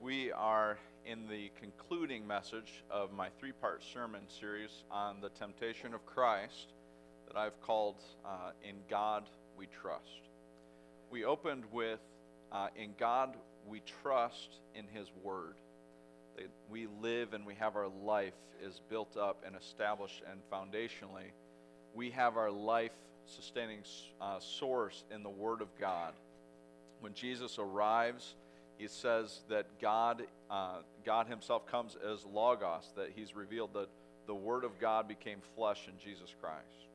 We are in the concluding message of my three-part sermon series on the temptation of Christ that I've called In God We Trust. We opened with In God We Trust in His Word. That we live and we have our life is built up and established, and foundationally we have our life sustaining source in the Word of God. When Jesus arrives, he says that God himself comes as Logos, that he's revealed that the Word of God became flesh in Jesus Christ.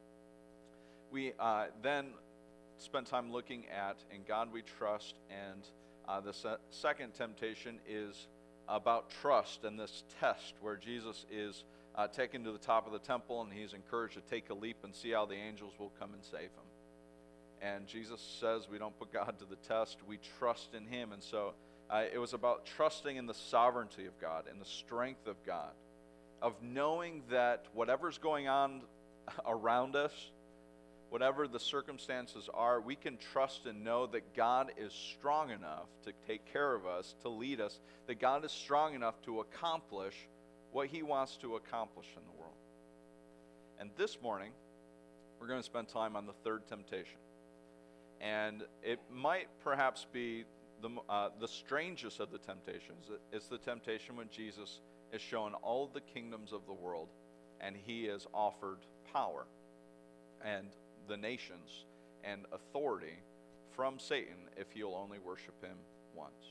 We then spent time looking at In God We Trust, and the second temptation is about trust and this test where Jesus is taken to the top of the temple and he's encouraged to take a leap and see how the angels will come and save him. And Jesus says we don't put God to the test, we trust in him. And so it was about trusting in the sovereignty of God and the strength of God, of knowing that whatever's going on around us, whatever the circumstances are, we can trust and know that God is strong enough to take care of us, to lead us, that God is strong enough to accomplish what he wants to accomplish in the world. And this morning, we're going to spend time on the third temptation. And it might perhaps be the strangest of the temptations. It's the temptation when Jesus is shown all of the kingdoms of the world, and he is offered power and the nations and authority from Satan if he'll only worship him once.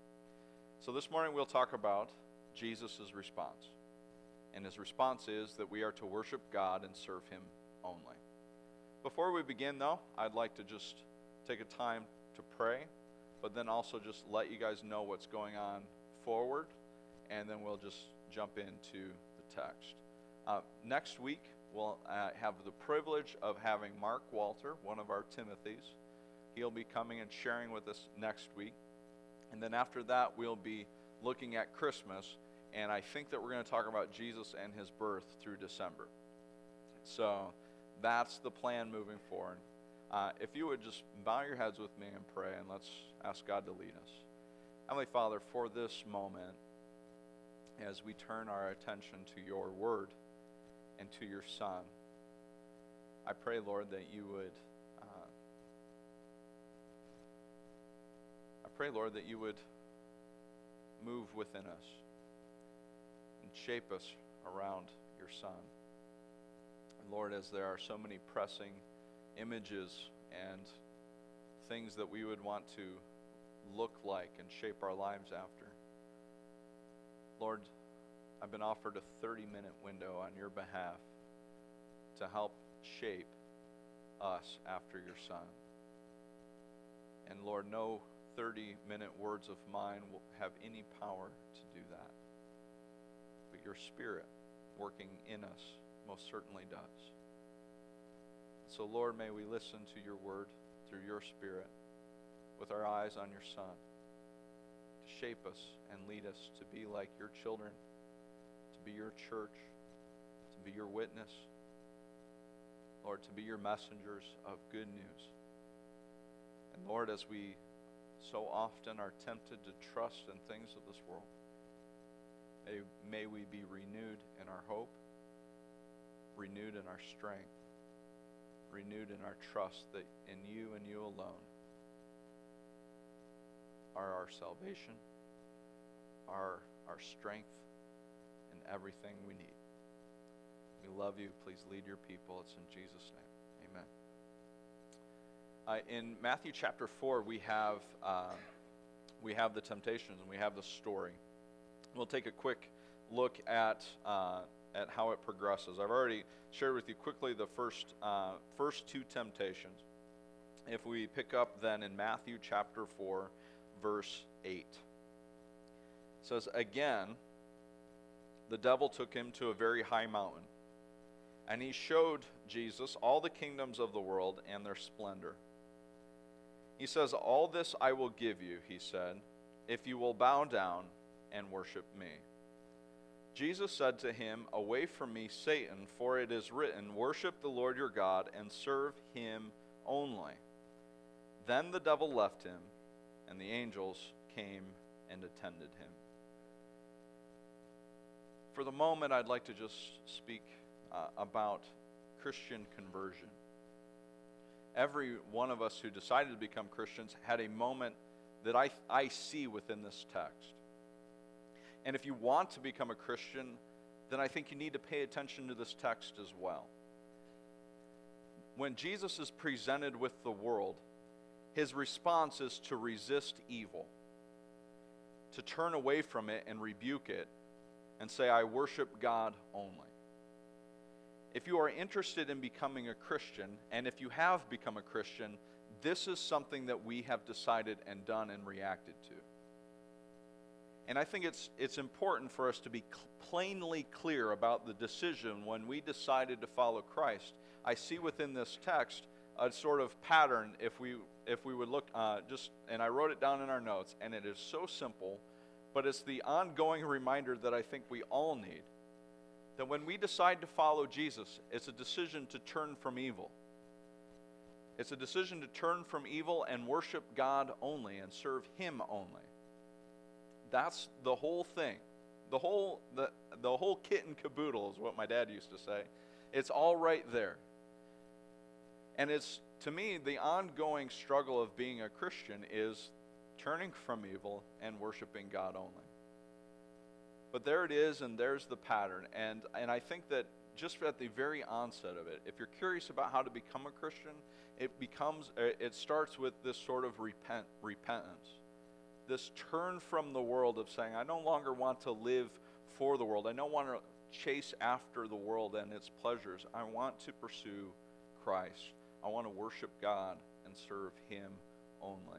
So this morning we'll talk about Jesus' response. And his response is that we are to worship God and serve him only. Before we begin, though, I'd like to just take a time to pray, but then also just let you guys know what's going on forward, and then we'll just jump into the text. Next week, we'll have the privilege of having Mark Walter, one of our Timothys. He'll be coming and sharing with us next week. And then after that, we'll be looking at Christmas, and I think that we're going to talk about Jesus and his birth through December. So that's the plan moving forward. If you would just bow your heads with me and pray, and let's ask God to lead us. Heavenly Father, for this moment, as we turn our attention to your word and to your Son, I pray, Lord, that you would move within us and shape us around your Son. And Lord, as there are so many pressing images and things that we would want to look like and shape our lives after, Lord, I've been offered a 30-minute window on your behalf to help shape us after your Son. And Lord, no 30-minute words of mine will have any power to do that. But your Spirit working in us most certainly does. So Lord, may we listen to your word through your Spirit with our eyes on your Son, to shape us and lead us to be like your children, to be your church, to be your witness, Lord, to be your messengers of good news. And Lord, as we so often are tempted to trust in things of this world, may we be renewed in our hope, renewed in our strength, renewed in our trust that in you and you alone are our salvation, our strength, and everything we need. We love you. Please lead your people. It's in Jesus' name. Amen. In Matthew chapter 4, we have the temptations and we have the story. We'll take a quick look at how it progresses. I've already shared with you quickly the first two temptations. If we pick up then in Matthew chapter 4, verse 8. It says, "Again, the devil took him to a very high mountain, and he showed Jesus all the kingdoms of the world and their splendor. He says, 'All this I will give you,' he said, 'if you will bow down and worship me.' Jesus said to him, 'Away from me, Satan, for it is written, worship the Lord your God and serve him only.' Then the devil left him, and the angels came and attended him." For the moment, I'd like to just speak about Christian conversion. Every one of us who decided to become Christians had a moment that I see within this text. And if you want to become a Christian, then I think you need to pay attention to this text as well. When Jesus is presented with the world, his response is to resist evil, to turn away from it and rebuke it, and say, I worship God only. If you are interested in becoming a Christian, and if you have become a Christian, this is something that we have decided and done and reacted to. And I think it's important for us to be plainly clear about the decision when we decided to follow Christ. I see within this text a sort of pattern if we would look and I wrote it down in our notes, and it is so simple, but it's the ongoing reminder that I think we all need. That when we decide to follow Jesus, it's a decision to turn from evil. It's a decision to turn from evil and worship God only and serve Him only. That's the whole thing. The whole kit and caboodle is what my dad used to say. It's all right there. And it's, to me, the ongoing struggle of being a Christian is turning from evil and worshiping God only. But there it is, and there's the pattern. And I think that just at the very onset of it, if you're curious about how to become a Christian, it starts with this sort of repentance. This turn from the world of saying, I no longer want to live for the world. I don't want to chase after the world and its pleasures. I want to pursue Christ. I want to worship God and serve Him only.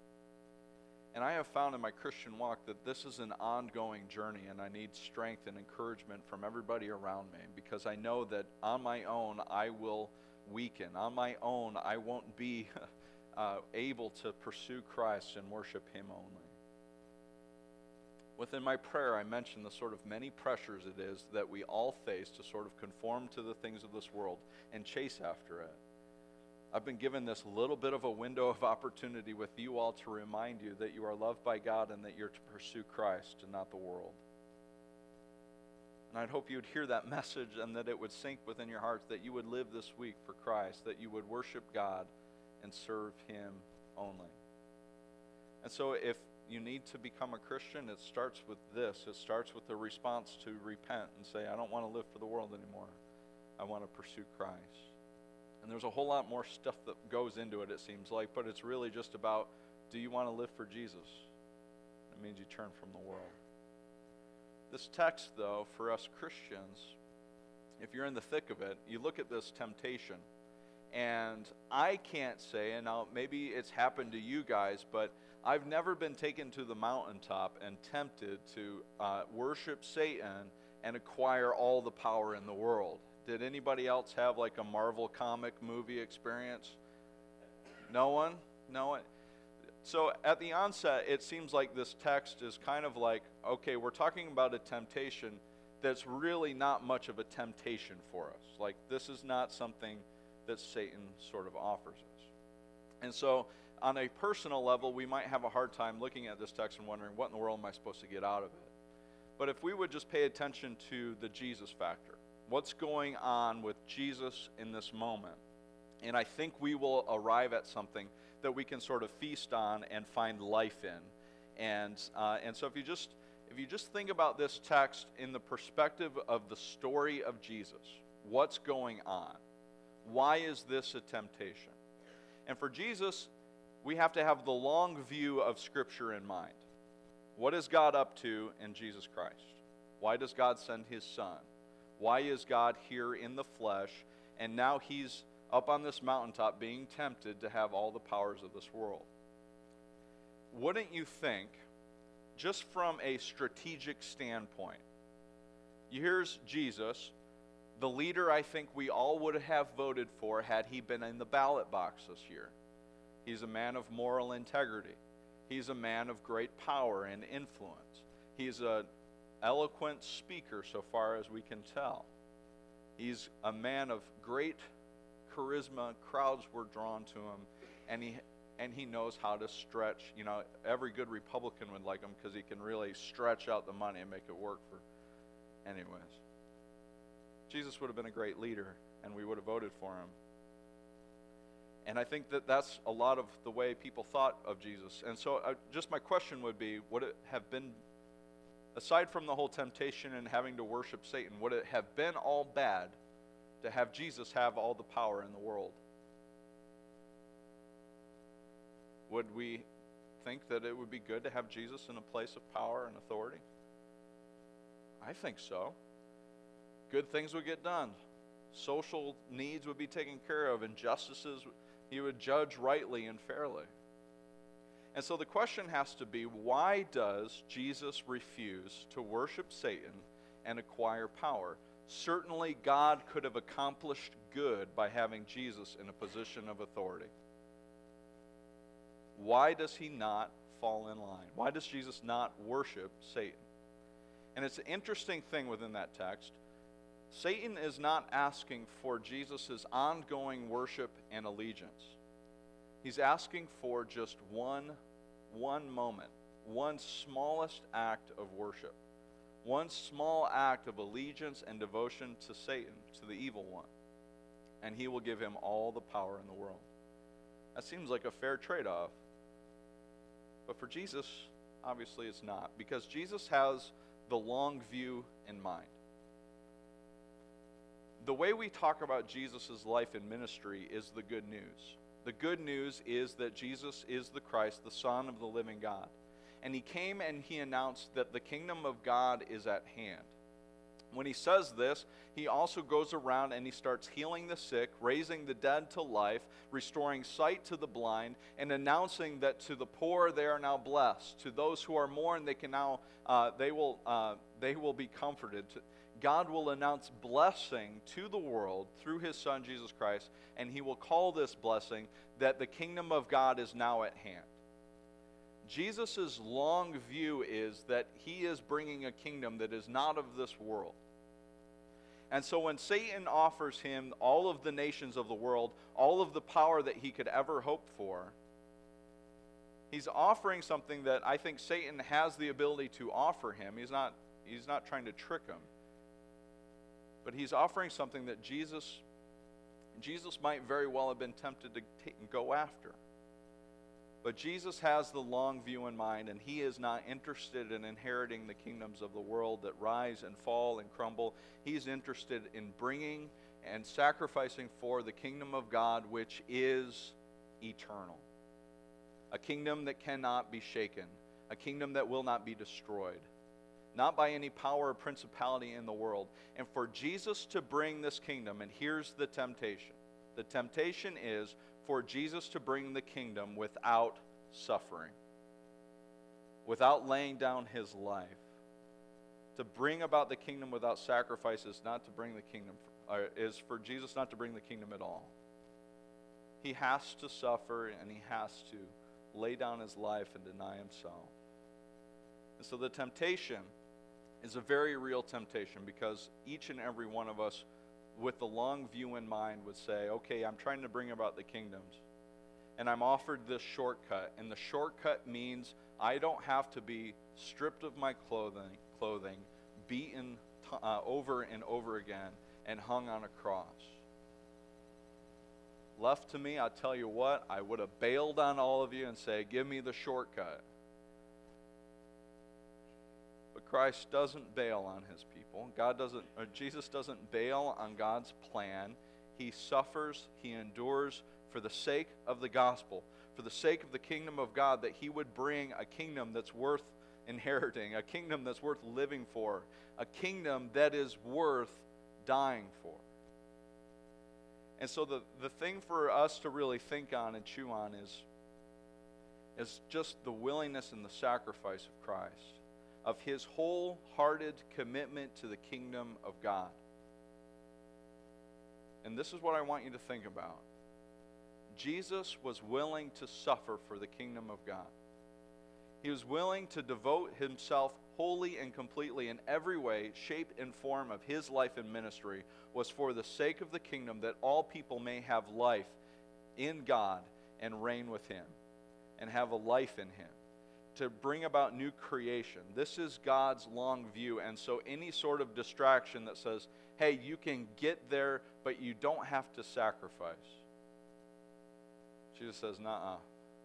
And I have found in my Christian walk that this is an ongoing journey, and I need strength and encouragement from everybody around me, because I know that on my own I will weaken. On my own I won't be able to pursue Christ and worship Him only. Within my prayer, I mentioned the sort of many pressures it is that we all face to sort of conform to the things of this world and chase after it. I've been given this little bit of a window of opportunity with you all to remind you that you are loved by God and that you're to pursue Christ and not the world. And I'd hope you would hear that message and that it would sink within your hearts, that you would live this week for Christ, that you would worship God and serve Him only. And so if you need to become a Christian, it starts with this. It starts with the response to repent and say, I don't want to live for the world anymore. I want to pursue Christ. And there's a whole lot more stuff that goes into it, it seems like, but it's really just about, do you want to live for Jesus? It means you turn from the world. This text, though, for us Christians, if you're in the thick of it, you look at this temptation, and I can't say, and now maybe it's happened to you guys, but I've never been taken to the mountaintop and tempted to worship Satan and acquire all the power in the world. Did anybody else have like a Marvel comic movie experience? No one? No one? So at the onset, it seems like this text is kind of like, okay, we're talking about a temptation that's really not much of a temptation for us. Like, this is not something that Satan sort of offers us. And so on a personal level, we might have a hard time looking at this text and wondering, what in the world am I supposed to get out of it? But if we would just pay attention to the Jesus factor, what's going on with Jesus in this moment? And I think we will arrive at something that we can sort of feast on and find life in. And so if you just think about this text in the perspective of the story of Jesus, what's going on? Why is this a temptation? And for Jesus, we have to have the long view of Scripture in mind. What is God up to in Jesus Christ? Why does God send His Son? Why is God here in the flesh, and now He's up on this mountaintop being tempted to have all the powers of this world? Wouldn't you think, just from a strategic standpoint, here's Jesus, the leader I think we all would have voted for had he been in the ballot box this year. He's a man of moral integrity. He's a man of great power and influence. He's an eloquent speaker so far as we can tell. He's a man of great charisma. Crowds were drawn to him, and he knows how to stretch. You know, every good Republican would like him because he can really stretch out the money and make it work anyways. Jesus would have been a great leader, and we would have voted for him. And I think that that's a lot of the way people thought of Jesus. And so just my question would be, would it have been, aside from the whole temptation and having to worship Satan, would it have been all bad to have Jesus have all the power in the world? Would we think that it would be good to have Jesus in a place of power and authority? I think so. Good things would get done. Social needs would be taken care of. Injustices, he would judge rightly and fairly. And so the question has to be, why does Jesus refuse to worship Satan and acquire power? Certainly God could have accomplished good by having Jesus in a position of authority. Why does he not fall in line? Why does Jesus not worship Satan? And it's an interesting thing within that text. Satan is not asking for Jesus' ongoing worship and allegiance. He's asking for just one moment, one smallest act of worship, one small act of allegiance and devotion to Satan, to the evil one, and he will give him all the power in the world. That seems like a fair trade-off. But for Jesus, obviously it's not, because Jesus has the long view in mind. The way we talk about Jesus' life and ministry is the good news. The good news is that Jesus is the Christ, the Son of the living God. And he came and he announced that the kingdom of God is at hand. When he says this, he also goes around and he starts healing the sick, raising the dead to life, restoring sight to the blind, and announcing that to the poor they are now blessed. To those who are mourn, they can now they will be comforted. God will announce blessing to the world through his Son Jesus Christ, and he will call this blessing that the kingdom of God is now at hand. Jesus' long view is that he is bringing a kingdom that is not of this world. And so when Satan offers him all of the nations of the world, all of the power that he could ever hope for, he's offering something that I think Satan has the ability to offer him. He's not trying to trick him. But he's offering something that Jesus might very well have been tempted to go after. But Jesus has the long view in mind, and he is not interested in inheriting the kingdoms of the world that rise and fall and crumble. He's interested in bringing and sacrificing for the kingdom of God, which is eternal. A kingdom that cannot be shaken. A kingdom that will not be destroyed. Not by any power or principality in the world. And for Jesus to bring this kingdom, and here's the temptation. The temptation is for Jesus to bring the kingdom without suffering, without laying down his life. To bring about the kingdom without sacrifice is not to bring the kingdom, is for Jesus not to bring the kingdom at all. He has to suffer, and he has to lay down his life and deny himself. And so the temptation is a very real temptation, because each and every one of us with the long view in mind would say, okay, I'm trying to bring about the kingdoms, and I'm offered this shortcut, and the shortcut means I don't have to be stripped of my clothing, beaten over and over again, and hung on a cross. Left to me, I'll tell you what, I would have bailed on all of you and say, give me the shortcut. But Christ doesn't bail on his people. Jesus doesn't bail on God's plan. He suffers, he endures for the sake of the gospel, for the sake of the kingdom of God, that he would bring a kingdom that's worth inheriting, a kingdom that's worth living for, a kingdom that is worth dying for. And so the thing for us to really think on and chew on is just the willingness and the sacrifice of Christ, of his wholehearted commitment to the kingdom of God. And this is what I want you to think about. Jesus was willing to suffer for the kingdom of God. He was willing to devote himself wholly and completely in every way, shape, and form of his life and ministry was for the sake of the kingdom, that all people may have life in God and reign with him and have a life in him. to bring about new creation. This is God's long view. And so any sort of distraction that says, hey, you can get there, but you don't have to sacrifice. Jesus says, nuh-uh.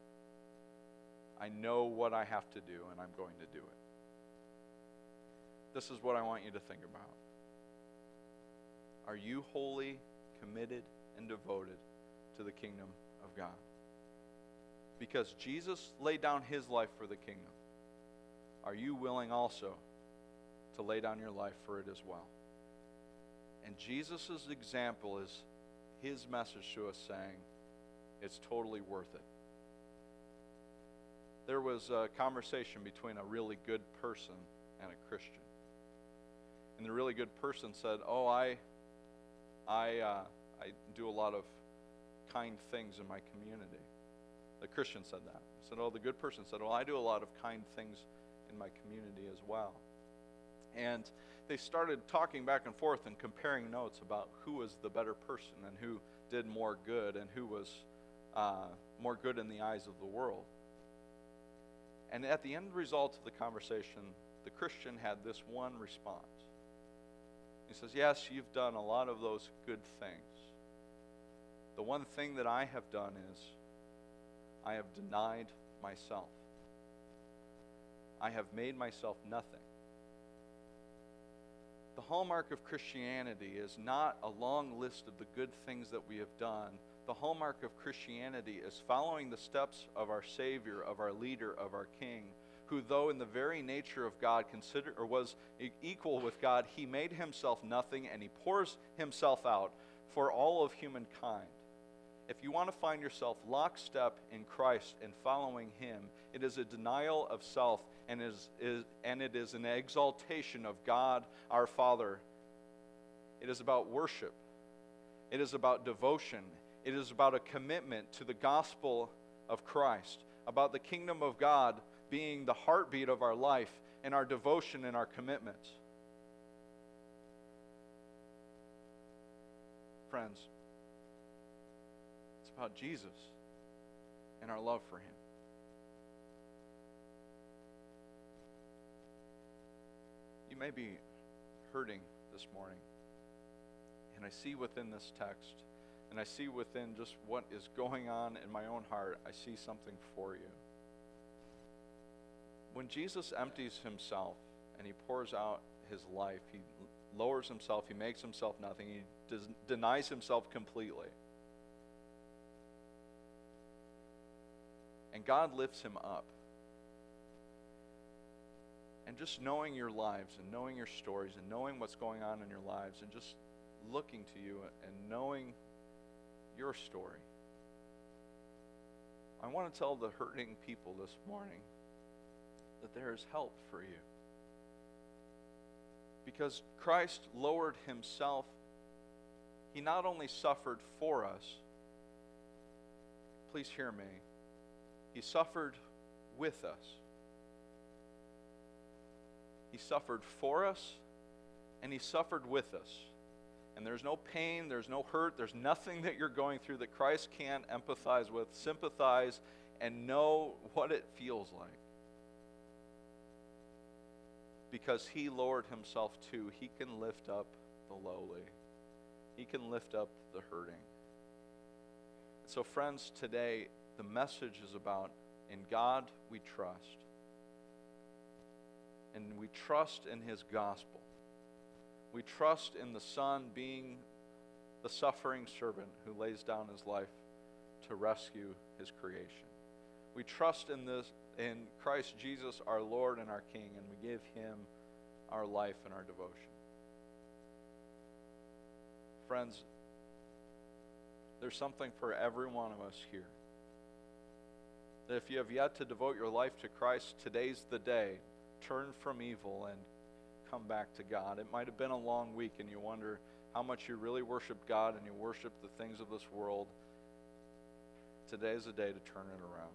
I know what I have to do, and I'm going to do it. This is what I want you to think about. Are you wholly committed and devoted to the kingdom of God? Because Jesus laid down his life for the kingdom. Are you willing also to lay down your life for it as well? And Jesus' example is his message to us saying, it's totally worth it. There was a conversation between a really good person and a Christian. And the really good person said, oh, I do a lot of kind things in my community. The Christian said that. He said, oh, the good person said, well, I do a lot of kind things in my community as well. And they started talking back and forth and comparing notes about who was the better person and who did more good and who was more good in the eyes of the world. And at the end result of the conversation, the Christian had this one response. He says, yes, you've done a lot of those good things. The one thing that I have done is I have denied myself. I have made myself nothing. The hallmark of Christianity is not a long list of the good things that we have done. The hallmark of Christianity is following the steps of our Savior, of our leader, of our King, who, though in the very nature of God was equal with God, he made himself nothing, and he pours himself out for all of humankind. If you want to find yourself lockstep in Christ and following him, it is a denial of self, and it is an exaltation of God our Father. It is about worship. It is about devotion. It is about a commitment to the gospel of Christ, about the kingdom of God being the heartbeat of our life and our devotion and our commitments. Friends, it's about Jesus and our love for him. You may be hurting this morning, and I see within this text, and I see within just what is going on in my own heart, I see something for you. When Jesus empties himself and he pours out his life, he lowers himself, he makes himself nothing, he denies himself completely. And God lifts him up. And just knowing your lives and knowing your stories and knowing what's going on in your lives and just looking to you and knowing your story, I want to tell the hurting people this morning that there is help for you. Because Christ lowered himself. He not only suffered for us, please hear me, he suffered with us. He suffered for us, and he suffered with us. And there's no pain, there's no hurt, there's nothing that you're going through that Christ can't empathize with, sympathize, and know what it feels like. Because he lowered himself too, he can lift up the lowly. He can lift up the hurting. So friends, today, the message is about, in God we trust. And we trust in his gospel. We trust in the Son being the suffering servant who lays down his life to rescue his creation. We trust in Christ Jesus, our Lord and our King, and we give him our life and our devotion. Friends, there's something for every one of us here. That if you have yet to devote your life to Christ, today's the day. Turn from evil and come back to God. It might have been a long week and you wonder how much you really worship God and you worship the things of this world. Today is the day to turn it around.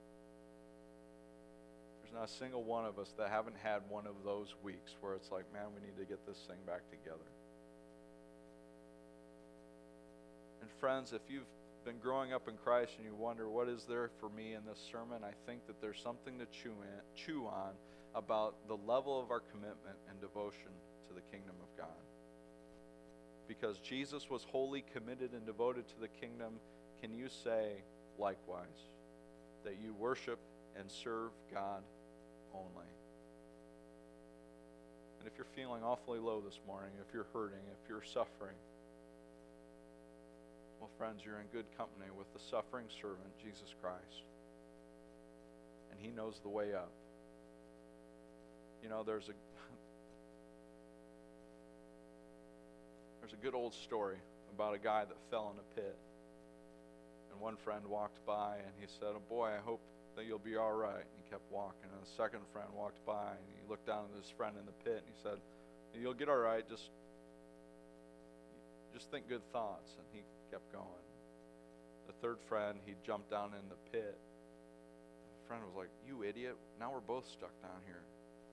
There's not a single one of us that haven't had one of those weeks where it's like, man, we need to get this thing back together. And friends, if you've been growing up in Christ and you wonder, what is there for me in this sermon? I think that there's something to chew on about the level of our commitment and devotion to the kingdom of God. Because Jesus was wholly committed and devoted to the kingdom, can you say likewise that you worship and serve God only? And if you're feeling awfully low this morning, if you're hurting, if you're suffering, well, friends, you're in good company with the suffering servant, Jesus Christ. And he knows the way up. You know, there's a good old story about a guy that fell in a pit. And one friend walked by and he said, "Oh boy, I hope that you'll be all right." And he kept walking. And the second friend walked by and he looked down at his friend in the pit and he said, "You'll get all right, just think good thoughts." And he kept going. The third friend, he jumped down in the pit. The friend was like, "You idiot, now we're both stuck down here."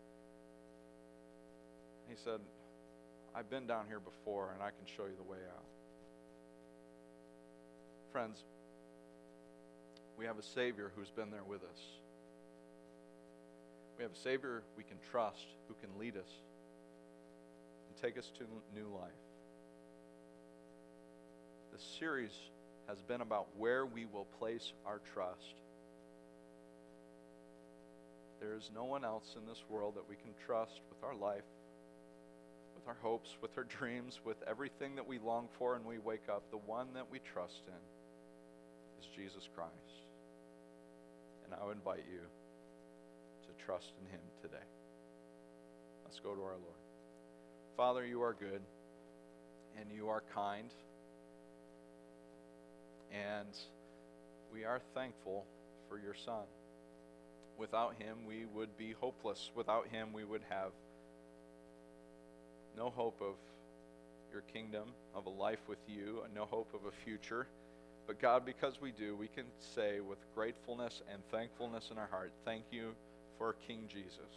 He said, "I've been down here before and I can show you the way out." Friends, we have a Savior who's been there with us. We have a Savior we can trust, who can lead us and take us to new life. This series has been about where we will place our trust. There is no one else in this world that we can trust with our life, with our hopes, with our dreams, with everything that we long for and we wake up. The one that we trust in is Jesus Christ. And I would invite you to trust in him today. Let's go to our Lord. Father, you are good and you are kind. And we are thankful for your Son. Without him, we would be hopeless. Without him, we would have no hope of your kingdom, of a life with you, and no hope of a future. But God, because we do, we can say with gratefulness and thankfulness in our heart, thank you for King Jesus.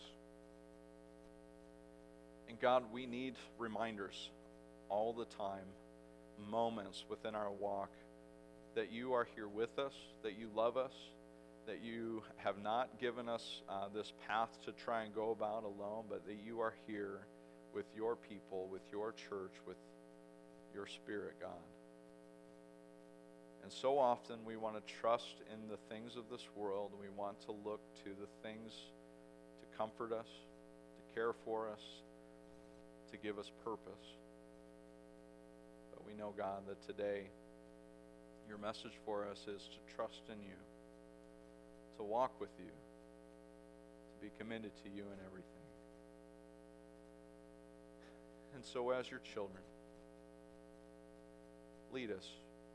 And God, we need reminders all the time, moments within our walk, that you are here with us, that you love us, that you have not given us this path to try and go about alone, but that you are here with your people, with your church, with your Spirit, God. And so often we want to trust in the things of this world. We want to look to the things to comfort us, to care for us, to give us purpose. But we know, God, that today your message for us is to trust in you, to walk with you, to be committed to you in everything. And so as your children, lead us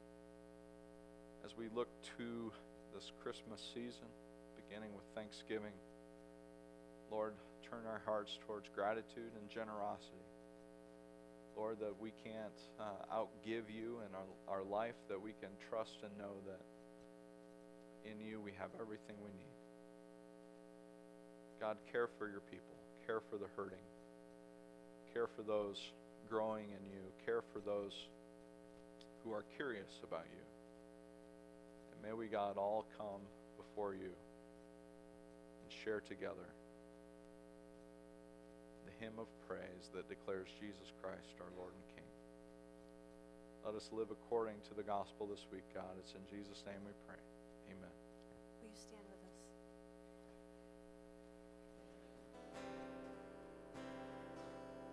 as we look to this Christmas season, beginning with Thanksgiving. Lord, turn our hearts towards gratitude and generosity. Lord, that we can't outgive you in our life, that we can trust and know that in you we have everything we need. God, care for your people. Care for the hurting. Care for those growing in you. Care for those who are curious about you. And may we, God, all come before you and share together the hymn of praise that declares Jesus Christ, our Lord and King. Let us live according to the gospel this week, God. It's in Jesus' name we pray.